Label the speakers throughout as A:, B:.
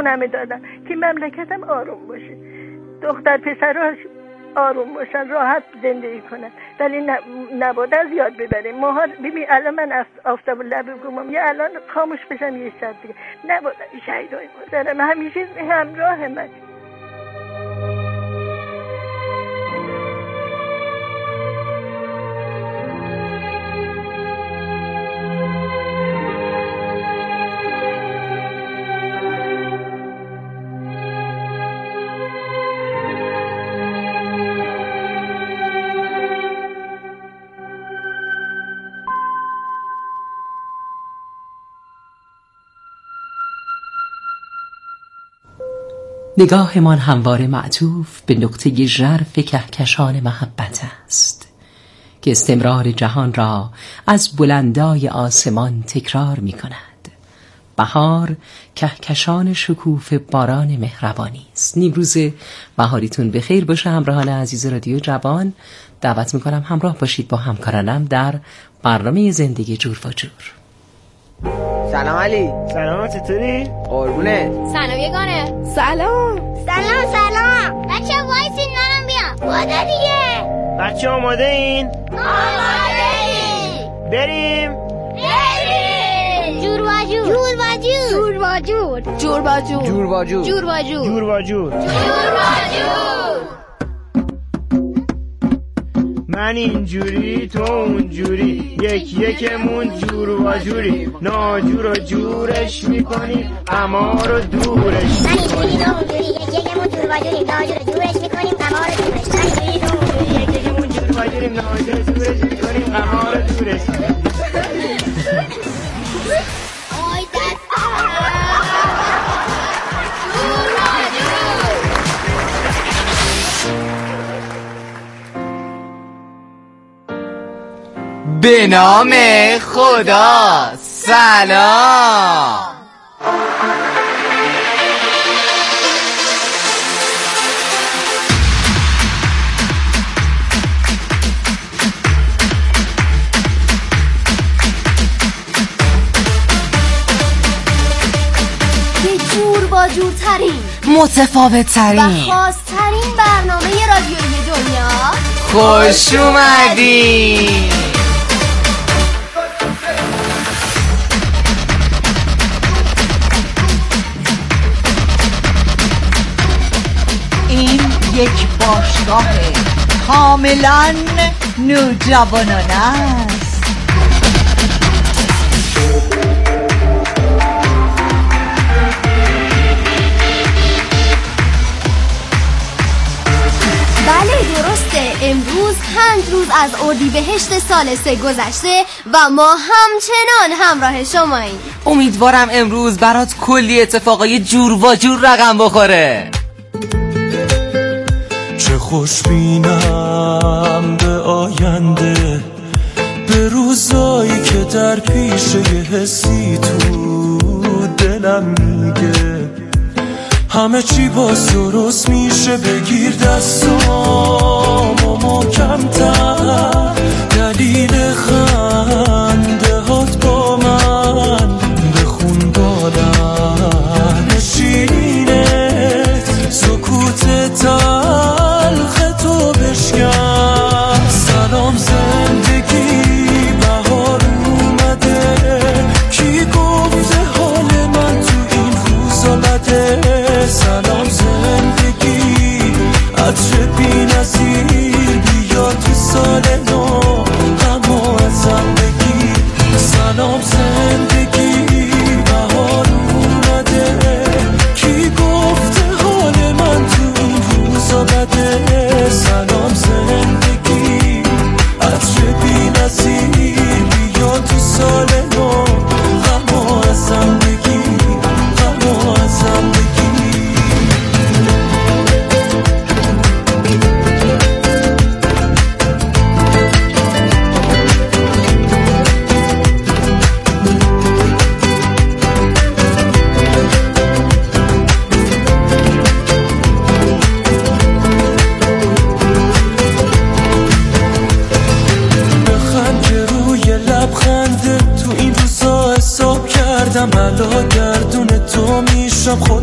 A: خونمه دادن که مملکتم آروم باشه، دختر پسراش آروم باشن، راحت زندگی کنن، ولی نباید از یاد ببره. ماها ببین الان من آفتاب لب گمم، یا الان خاموش بشم یه ساعت دیگه، نباید شهیدای مادرم همیشه همراه من.
B: نگاهمان همواره معطوف به نقطه ژرف کهکشان محبت است که استمرار جهان را از بلندای آسمان تکرار می کند. بهار کهکشان شکوف باران مهربانی است. نیمروز بهاریتون بخیر باشه. همراهان عزیز رادیو جوان، دعوت می کنم همراه باشید با همکارانم در برنامه زندگی جور و جور.
C: سلام علی.
D: سلام، چطوری؟
C: قربونه.
E: سلام یگانه.
F: سلام.
E: بچه وایسین منم بیام. بوده دیگه.
D: بچه آماده این؟
E: آماده این.
D: بریم.
E: جور و جور.
F: جور و جور.
C: جور با جور.
E: جور و جور.
D: جور با جور.
E: جور و جور.
D: من اینجوری تو اونجوری، یکمون جور و جوری، ناجور و جورش میکنیم، اما رو دورش
E: من اینجوری تو اونجوری، یکمون جور و جوری، ناجور و جورش میکنیم، اما رو دورش. من اینجوری تو اونجوری،
D: یکمون جور و جوری، ناجور و جورش میکنیم، اما رو دورش.
E: آی دست جور و جور.
C: به نام خدا. سلام.
F: یه جور با جورترین،
C: متفاوت‌ترین
F: و خاص‌ترین برنامه رادیویی دنیا.
C: خوش اومدین.
G: این یک باشگاه کاملا نوجوانانه است.
F: بله درسته، امروز 5 روز از اردیبهشت سال 3 گذشته و ما همچنان همراه شماییم.
C: امیدوارم امروز برات کلی اتفاقای جور و جور رقم بخوره.
H: چه خوشبینم به آینده، به روزایی که در پیش یه حسی تو دلم میگه همه چی باز درست میشه. بگیر دستامو محکم‌تر، دلیل خنده هات با من بخون بالم، نشینت سکوت تلخ تو بشکن. سلام زندگی، بهار اومده، کی گفته حال من تو این روزا بده. سلام زندگی، عطر بی‌نظیر، بیا تو سال نو غمو ازم بگیر. سلام زندگی، بهار اومده، کی گفته حال من تو این روزا بده. سلام زندگی، عطر بی‌نظیر، بیا تو سال نو غمو ازم بگیر، غمو ازم بگیر.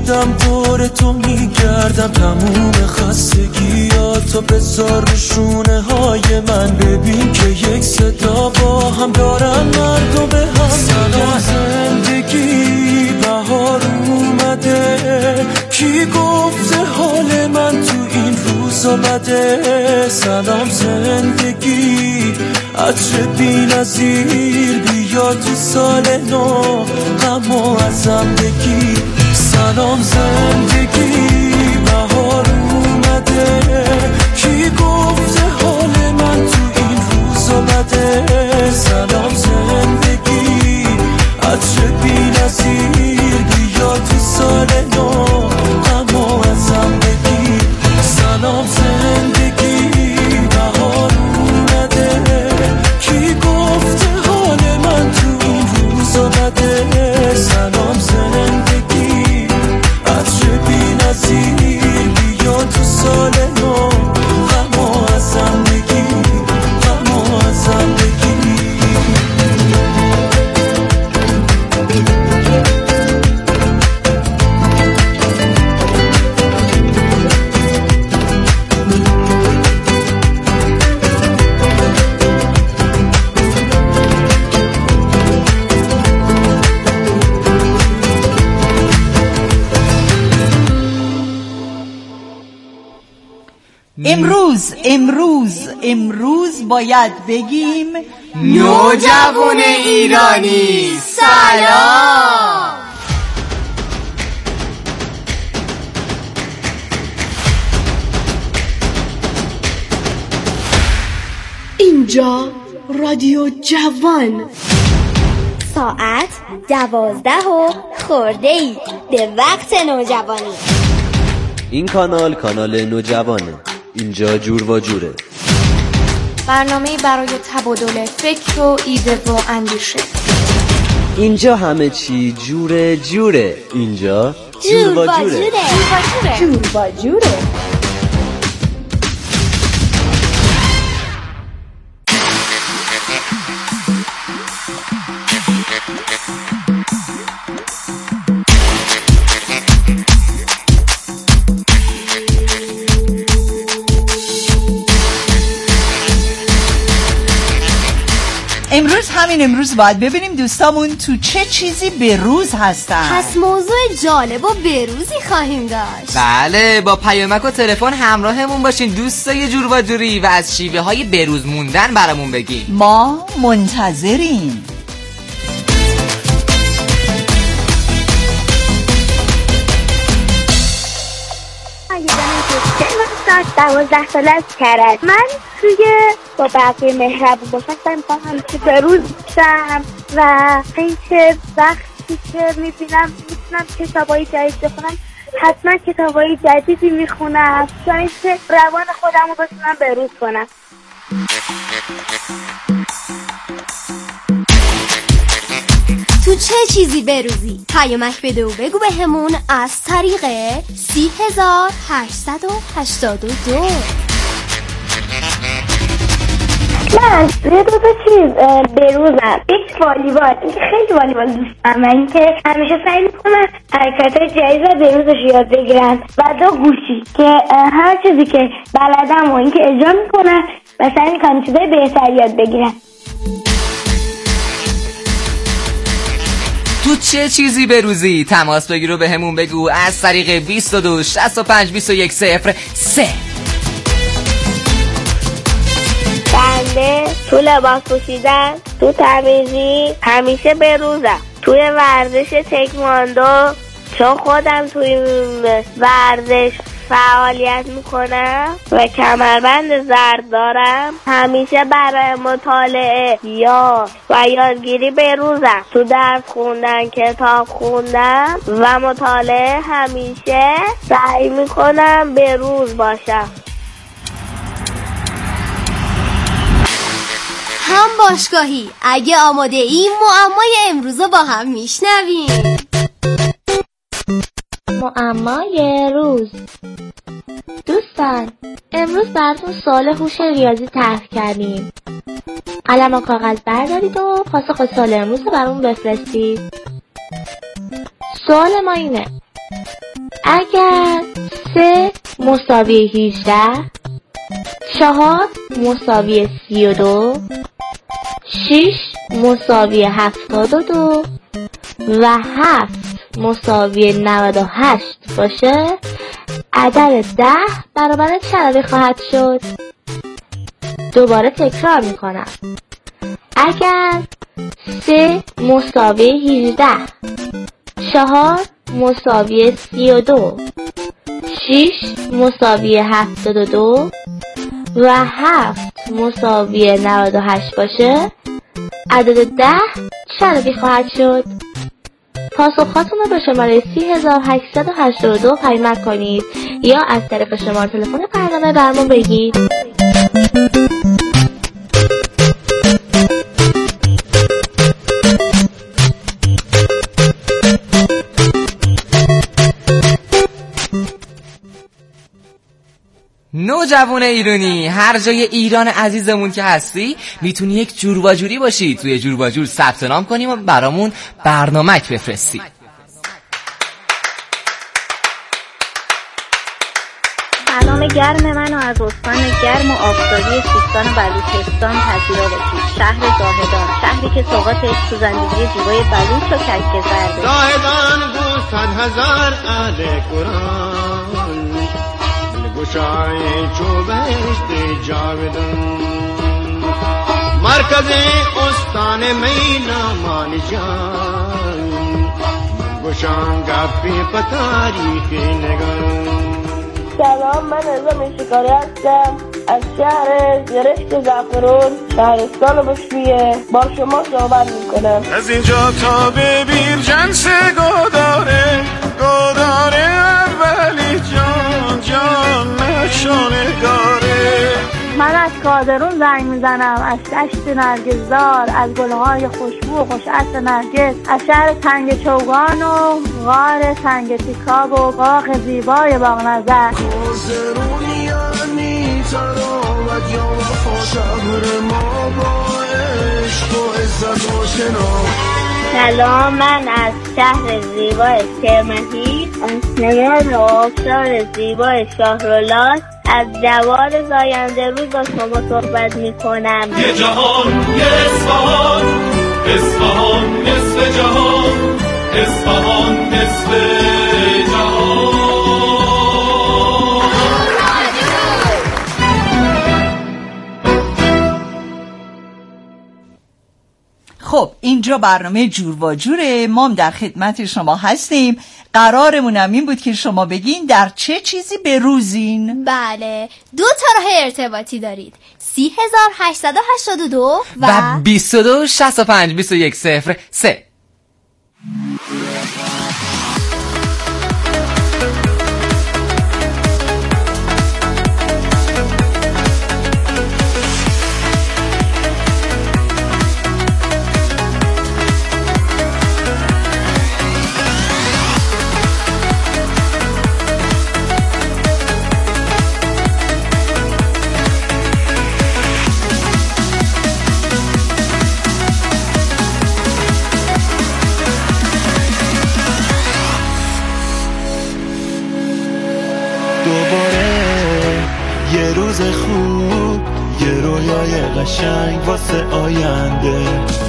H: خودم دور تو میگردم، تموم خستگیاتو بذار رو شونه های من، ببین که یک صدا با هم دارن مردم به هم. سلام زندگی بهار اومده، کی گفته حال من تو این روزا بده؟ سلام زندگی عطر بی‌نظیر بیا تو سال نو غمو ازم بگیر. سلام زندگی بهار اومده، کی گفته حال من تو این روزا بده؟ سلام زندگی عطر بی‌نظیر بیا تو سال نو غمو ازم بگیر. سلام زندگی بهار اومده، کی گفته حال من تو این روزا بده؟ سلام زندگی عطر بی‌نظیر بیا تو سال نو غمو ازم بگیر، غمو ازم بگیر.
G: امروز باید بگیم
C: نوجوان ایرانی سلام.
F: اینجا رادیو جوان،
E: ساعت 12 و خورده ای به وقت نوجوانی.
I: این کانال نوجوانه، اینجا جور و جوره،
J: برنامه‌ای برای تبادل فکر و ایده و اندیشه.
I: اینجا همه چی جوره، اینجا جور و جوره.
G: امروز باید ببینیم دوستامون تو چه چیزی به روز هستن.
F: پس موضوع جالب و بروزی خواهیم داشت.
C: بله، با پیامک و تلفن همراهمون باشین دوستای جور و جوری و از شیوه های بروز موندن برامون بگین.
G: ما منتظریم.
E: من 12 ساله از کرد. من توی با بقیه مهربون باشم سعی می‌کنم همیشه بروز بشم و اینکه وقتی که میتونم کتابای جدید بخونم حتما کتابای جدیدی میخونم تا اینکه روان خودم رو بتونم بروز کنم.
F: تو چه چیزی بروزی؟ پیامک بده و بگو بهمون از طریق 3882.
E: من یه دو تا چیز بروزم. یک والیبال، خیلی والیبال دوست دارم و اینکه همیشه سعی میکنم حرکت‌های جدید و بروزش یاد بگیرم. و دو گوشی که هر چیزی که بلدم و اینکه اجرا میکنم و سعی میکنم چیزای بهتر یاد بگیرم.
C: تو چه چیزی بروزی؟ تماس بگیر و بهمون بگو از طریق 22 65 21 03.
E: بنده تو لباس پوشیدن، تو تمیزی همیشه بروزم. توی ورزش تکواندو چون خودم توی ورزش فعالیت میکنم و کمربند زرد دارم، همیشه برای مطالعه و یادگیری بروزم. تو درس خوندن، کتاب خوندن و مطالعه همیشه سعی میکنم بروز باشم.
F: هم باشگاهی، اگه آماده ای معمای امروز با هم میشنویم.
E: معمای روز. دوستان، امروز براتون سوال هوش ریاضی طرح کردیم. قلم و کاغذ بردارید و پاسخ سوال امروز رو برامون بفرستید. سوال ما اینه: اگر 3 مساوی 18، 4 مساوی 32، 6 مساوی 72 و 7 مساوی 98 باشه، عدد 10 برابر چه عددی خواهد شد؟ دوباره تکرار میکنم. اگر 3 مساوی 18، 4 مساوی 32، 6 مساوی 72 و 7 مساوی 98 باشه، عدد 10 چه عددی خواهد شد؟ پاسخاتون رو به شماره 3882 پیام کنید یا از طریق شماره تلفن برنامه برامون بگید.
C: نوجوان ایرانی، هر جای ایران عزیزمون که هستی میتونی یک جور و جوری باشی. توی جور و جور ثبت نام کنیم و برامون برنامه‌ک بفرستی.
E: سلام گرم منو از استان گرم و آفتابی سیستان و بلوچستان پذیرا باشید. شهر زاهدان، شهری که سوقاتش تو زندگی زیبای بلوچ و کشک زرده.
D: زاهدان بود 100,000 اهل قرآن، گشای چوبشت جاودان، مرکز استان مینا جان، گشان گپی پتاریخ نگان.
K: سلام، من ازم شکاری هستم از شهر زرشت زعفرون شهرستان بشویه. با شما صحبت میکنم.
H: از اینجا تا به بیرجنس گداره اولی جان جان نشانگاره.
E: من از کادرون زنگ میزنم، از دشت نرگسدار، از گلهای خوشبو و خوشعطر نرگس، از شهر تنگ چوگان و غار تنگ تیکاب و باغ زیبای باغ نظر.
H: کادرون یعنی تراوت یا وفا، شهر ما با عشق و عزت و شنا.
E: سلام، من از شهر زیبای کرمهی، از نماد آبشار زیبای شاهرولاد، از جوار زاینده روز با شما صحبت می کنم.
H: یه جهان یه اصفهان، اصفهان نصف جهان، اصفهان نصف جهان.
G: خب اینجا برنامه جور و جوره، ما در خدمت شما هستیم. قرارمونم این بود که شما بگین در چه چیزی به روزین.
F: بله، 2 تا راه ارتباطی دارید: 3882
C: و 22 65 21 03.
H: یه روز خوب، یه رویای قشنگ واسه آینده.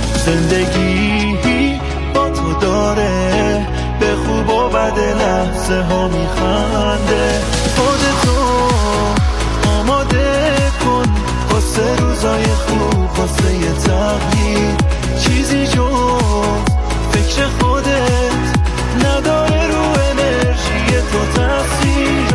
H: زندگی با تو داره به خوب و بد لحظه ها میخنده. خودتو آماده کن واسه روزای خوب، واسه یه تغییر. چیزی جز فکر خودت نداره رو انرژی تو تاثیر.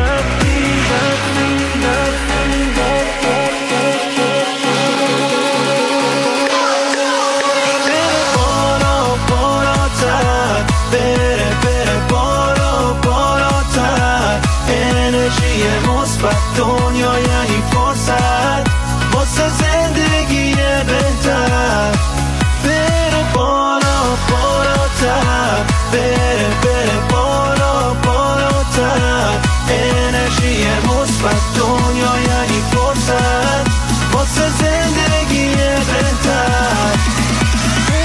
H: دنیا یعنی فرصت واسه زندگی بهتر. بره بالا بالاتر، بره بالا بالاتر. انرژی مثبت دنیا یعنی فرصت واسه زندگی بهتر.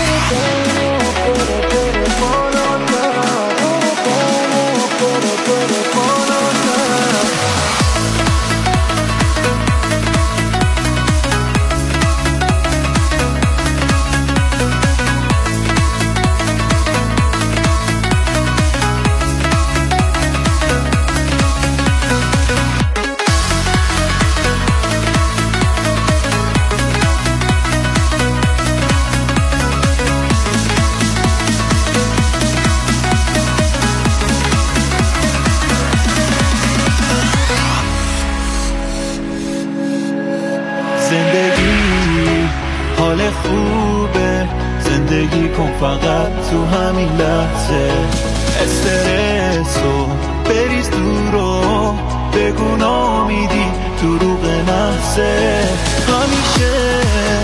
H: بره بالا بالاتر، بره
L: حال خوبه، زندگی کن فقط تو همین لحظه. استرسو بریز دورو، بگو نامیدی دروغ نفسه. همیشه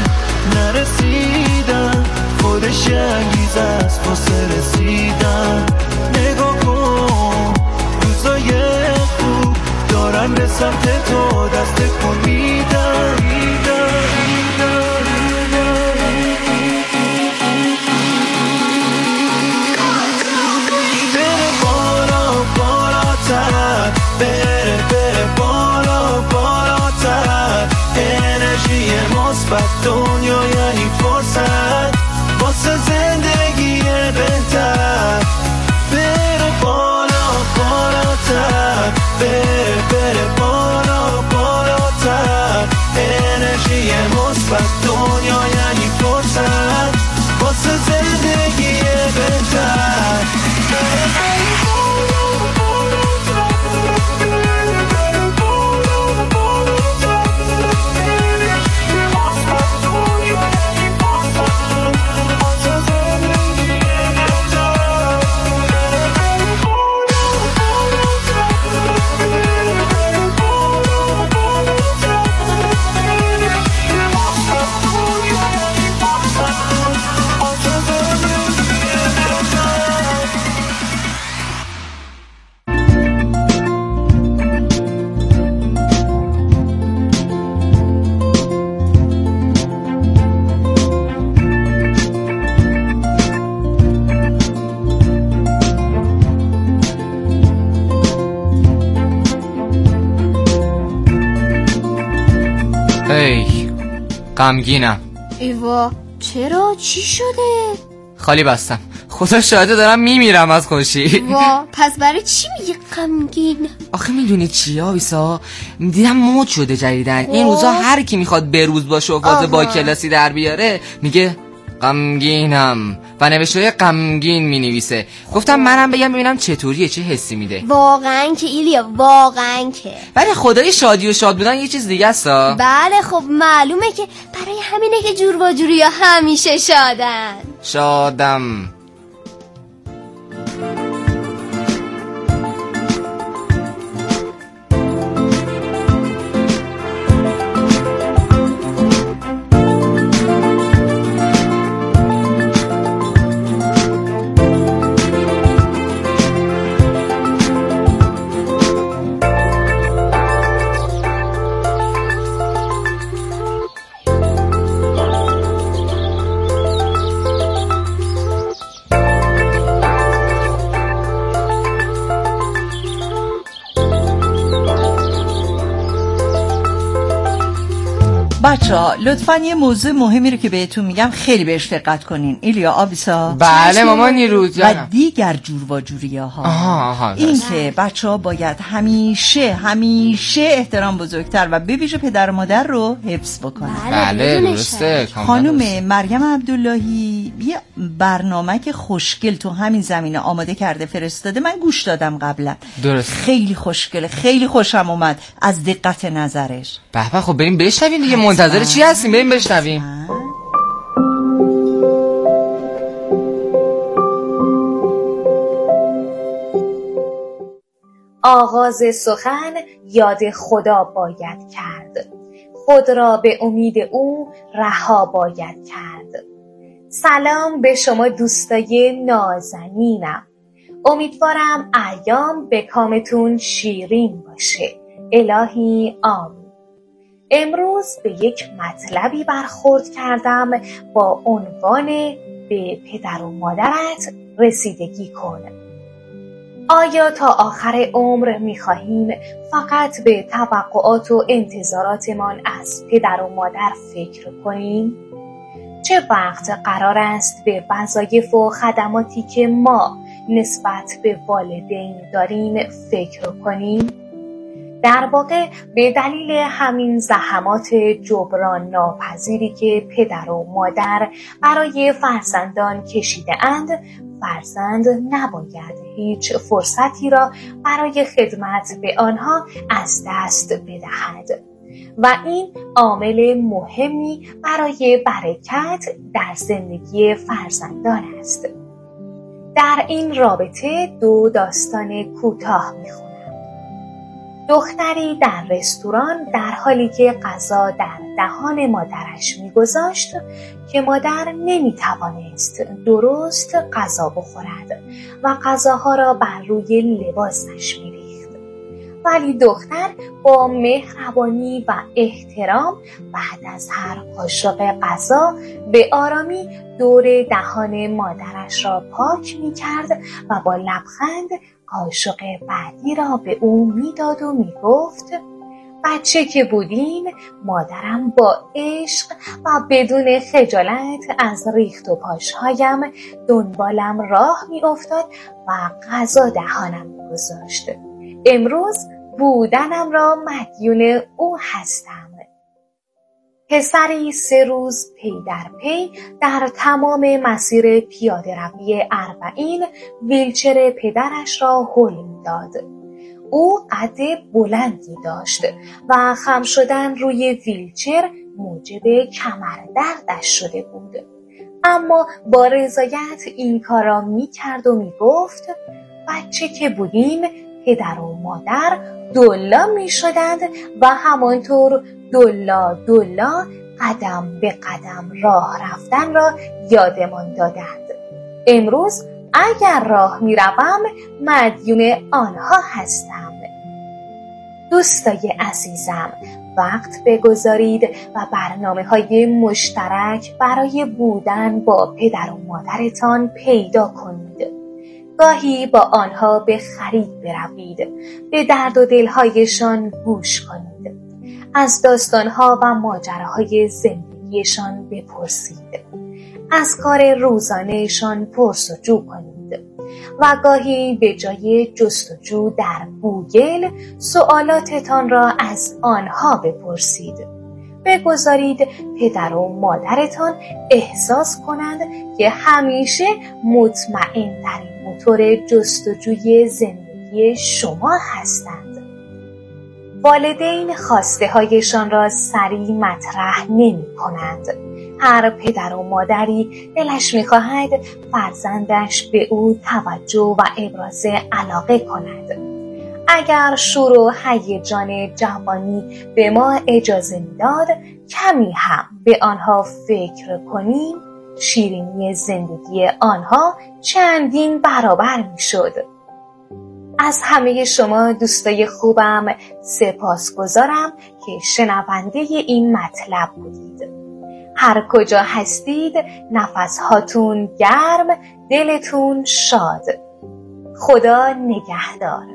L: نرسیدن خودش انگیزه است واسه رسیدن. نگاه کن روزای خوب دارن به سمت تو دست کن میدن. بره بالا بالاتر. انرژی مثبت دنیا یعنی فرصت واسه زندگی بهتر. بره بالا بالاتر. بره بالا بالاتر. انرژی مثبت دنیا یعنی فرصت واسه زندگی بهتر.
C: غمگینم.
F: ایوا چرا؟ چی شده؟
C: خالی بستم، خدا شاهده دارم میمیرم از خوشی.
F: وا پس برای چی میگی غمگین؟
C: آخه میدونی چیه آویسا؟ دیدم مد شده جدیدن این روزا هر کی میخواد بروز باشه و فاز با کلاسی در بیاره میگه غمگینم و نوشته غمگین مینویسه. گفتم منم بگم ببینم چطوریه، چه حسی میده.
F: واقعا که ایلیا، واقعا که
C: ولی خدای شادی و شاد بودن یه چیز دیگه است.
F: بله خب معلومه که برای همینه که جور و جوریا همیشه
C: شادم.
G: بچه‌ها لطفاً یه موضوع مهمی رو که بهتون میگم خیلی بهش دقت کنین. ایلیا، آویسا.
C: بله مامان نیروز.
G: و دیگر جور و جوریاها. این که بچه‌ها باید همیشه احترام بزرگتر و به ویژه پدر و مادر رو حفظ بکنن.
C: بله درسته.
G: خانم مریم عبداللهی یه برنامه که خوشگل تو همین زمینه آماده کرده فرستاده، من گوش دادم قبلا.
C: درست.
G: خیلی خوشگله، خیلی خوشم اومد از دقت نظرش.
C: به خب بریم بشنویم دیگه، منتظر چی هستیم؟ بریم بشنویم.
M: آغاز سخن یاد خدا باید کرد، خود را به امید او رها باید کرد. سلام به شما دوستای نازنینم، امیدوارم ایام به کامتون شیرین باشه. الهی آمین. امروز به یک مطلبی برخورد کردم با عنوان به پدر و مادرت رسیدگی کن. آیا تا آخر عمر می‌خواهیم فقط به توقعات و انتظاراتمان از پدر و مادر فکر کنیم؟ چه وقت قرار است به وظایف و خدماتی که ما نسبت به والدین داریم فکر کنیم؟ در واقع به دلیل همین زحمات جبران ناپذیری که پدر و مادر برای فرزندان کشیده اند، فرزند نباید هیچ فرصتی را برای خدمت به آنها از دست بدهد و این عامل مهمی برای برکت در زندگی فرزندان است. در این رابطه دو داستان کوتاه می‌خوانم. دختری در رستوران در حالی که غذا در دهان مادرش می‌گذاشت که مادر نمی‌توانست درست غذا بخورد و غذاها را بر روی لباسش می‌ریخت. ولی دختر با مهربانی و احترام بعد از هر قاشق غذا به آرامی دور دهان مادرش را پاک می‌کرد و با لبخند قاشق بعدی را به او میداد و میگفت بچه که بودیم مادرم با عشق و بدون خجالت از ریخت و پاشهایم دنبالم راه میافتاد و غذا دهانم میگذاشت. امروز بودنم را مدیون او هستم. پسری 3 روز پی در پی در تمام مسیر پیاده روی 40 ویلچر پدرش را هل می‌داد. او قد بلندی داشت و خم شدن روی ویلچر موجب کمردردش شده بود. اما با رضایت این کار را می‌کرد و می‌گفت بچه که بودیم پدر و مادر دلا می‌شدند و همانطور دلا قدم به قدم راه رفتن را یادمان دادند. امروز اگر راه میروم مدیون آنها هستم. دوستای عزیزم، وقت بگذارید و برنامه‌های مشترک برای بودن با پدر و مادرتان پیدا کنید. گاهی با آنها به خرید بروید، به درد و دلهایشان گوش کنید، از داستانها و ماجراهای زندگیشان بپرسید، از کار روزانهشان پرس‌وجو کنید و گاهی به جای جستجو در گوگل سوالاتتان را از آنها بپرسید. بگذارید پدر و مادرتان احساس کنند که همیشه مطمئن‌ترین موتور جستجوی زندگی شما هستند. والدین خواسته هایشان را سریع مطرح نمی کنند. هر پدر و مادری دلش می خواهد فرزندش به او توجه و ابراز علاقه کند. اگر شور و هیجان جوانی به ما اجازه میداد کمی هم به آنها فکر کنیم، شیرینی زندگی آنها چندین برابر می شد. از همه شما دوستای خوبم سپاسگزارم که شنونده این مطلب بودید. هر کجا هستید نفسهاتون گرم، دلتون شاد. خدا نگهدار.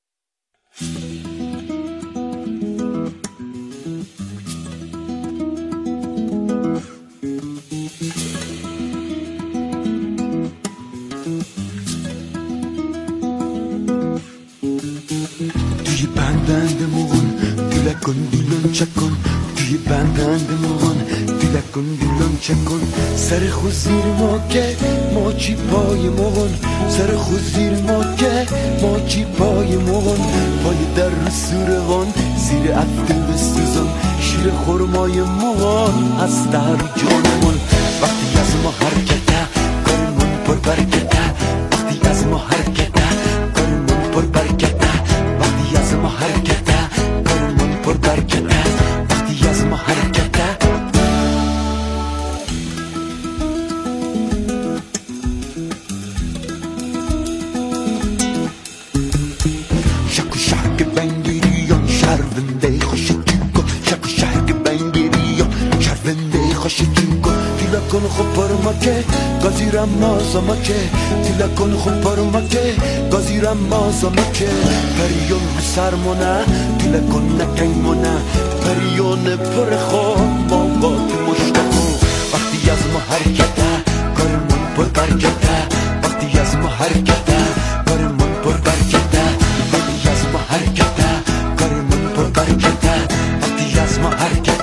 H: توی بندندمون دیلکن دیلون چکن، توی بندندمون دیلکن دیلون چکن، سر خود زیر ما که ماچی پای مون، سر خود زیر ما که ماچی پای مون، پای در سوروان زیر افت بسوزن، شیر خورمای مون از در جانمون. وقتی از ما حرکته کارمون پر برکته، وقتی از ما حرکته کارمون پر برکته، وقتی از ما حرکته کارمون پر برکته، وقتی از ما حرکته. شک و شک بنگیریان شرونده خوشتون کن، شک و شک بنگیریان شرونده خوشتون کن، دیلا کن خب پر ما که گازیرم مازما که دیلا کن خوب پارما که گازیرم مازما که پریون رو سرمونه دیلا کن نکنگمونه پریون پر خواب باقات مشتاقو وقتی از ما حرکته کارمون پر برکته وقتی از ما حرکته کارمون پر برکته وقتی از ما حرکته کارمون پر برکته وقتی از ما حرکته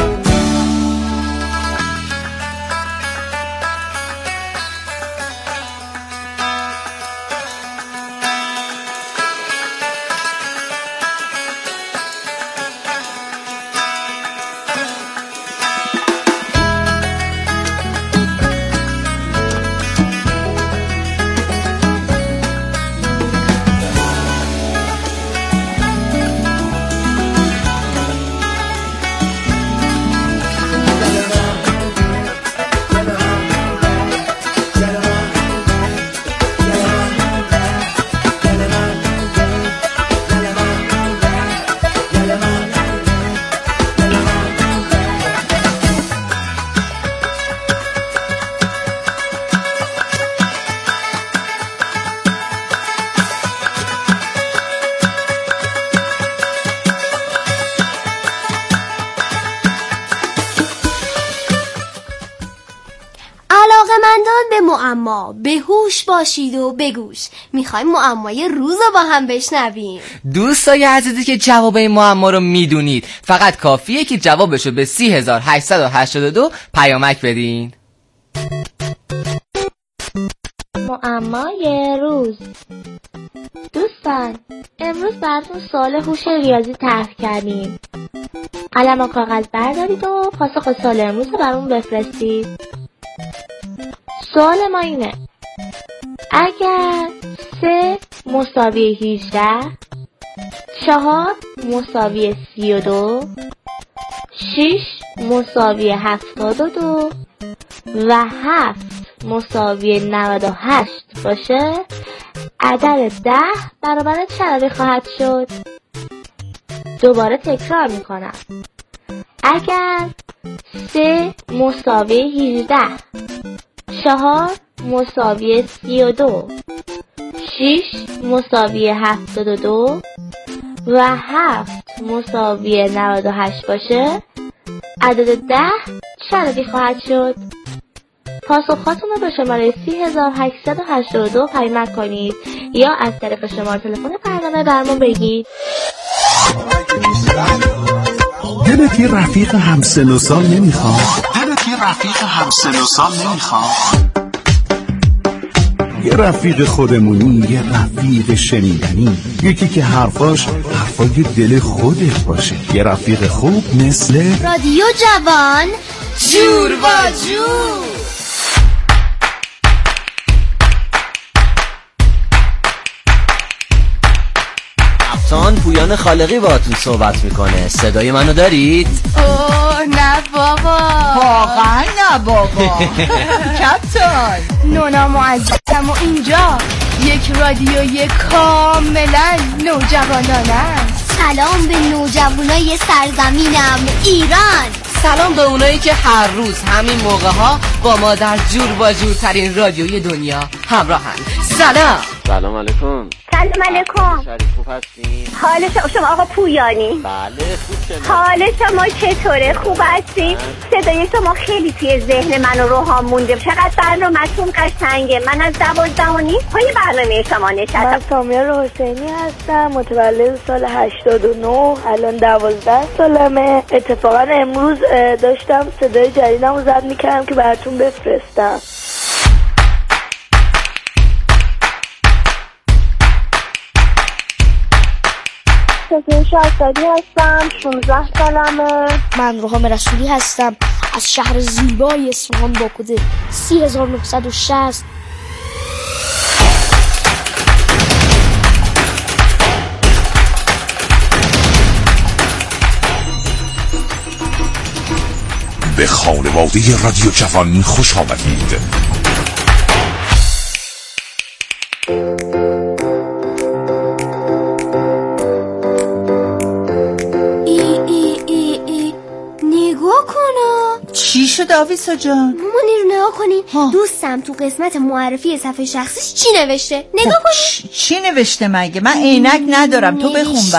F: علاقه‌مندان به معما به هوش باشید و بگوش. میخوایم معمای روز رو با هم بشنویم.
C: دوستای عزیزی که جواب این معما رو میدونید فقط کافیه که جوابشو به 3882 پیامک بدین.
E: معمای روز. دوستان امروز براتون سوال هوش ریاضی طرح کردیم. قلم و کاغذ بردارید و پاسخ سوال امروز رو برامون بفرستید. سوال ما اینه: اگر 3 مساوی 18 4 مساوی 32 6 مساوی 72 و 7 مساوی 98 باشه، عدد 10 برابر چه عددی خواهد شد؟ دوباره تکرار میکنم. اگر 3 مساوی 18 4 مساوی 32 6 مساوی 72 و 7 مساوی 98 باشه، عدد 10 چه عددی خواهد شد؟ پاسخاتون رو به شماره 3882 پیامک کنید یا از طریق شماره تلفن برنامه برامون بگید.
N: دلت یه رفیق همسن و سال نمیخواد؟ دلت یه رفیق همسن و سال نمیخواد؟ یه رفیق خودمونی، یه رفیق شنیدنی، یکی که حرفای دل خودت باشه. یه رفیق خوب مثل
F: رادیو جوان جور و جور.
I: کپتان پویان خالقی باهاتون صحبت میکنه. صدای منو دارید؟
F: اوه نه بابا،
G: واقعا نه بابا. کپتان
F: نونا معززم و اینجا یک رادیوی کاملا نوجوانانه. سلام به نوجوانای سرزمینم ایران.
C: سلام به اونایی که هر روز همین موقع ها با ما در جور با جورترین رادیوی دنیا همراهن.
I: سلام علیکم.
E: سلام علیکم.
I: شریف خوب هستین؟
E: حال شما آقا پویانی؟
I: بله خوب شما.
E: حال شما چطوره؟ خوب هستین؟ صدای شما خیلی توی ذهن من و روحام مونده. چقدر برنامه‌تون قشنگه. من از 12 پای برنامه شما نشستم.
K: من سامیار حسینی هستم، متولد سال 89، الان 12 سالمه. اتفاقا امروز داشتم صدای جدیدم رو ضبط می‌کردم که براتون بفرستم.
E: شهرزادی هستم، 16 سالمه.
O: من روحام رسولی هستم از شهر زیبای اصفهان با کد 3960.
N: به خانواده رادیو جوان خوش آمدید.
G: شده آویسا جان؟
F: مامان رو نگاه کنین. دوستم تو قسمت معرفی صفحه شخصیش چی نوشته؟ نگاه کنین.
G: چی نوشته مگه؟ من عینک ندارم، تو بخون.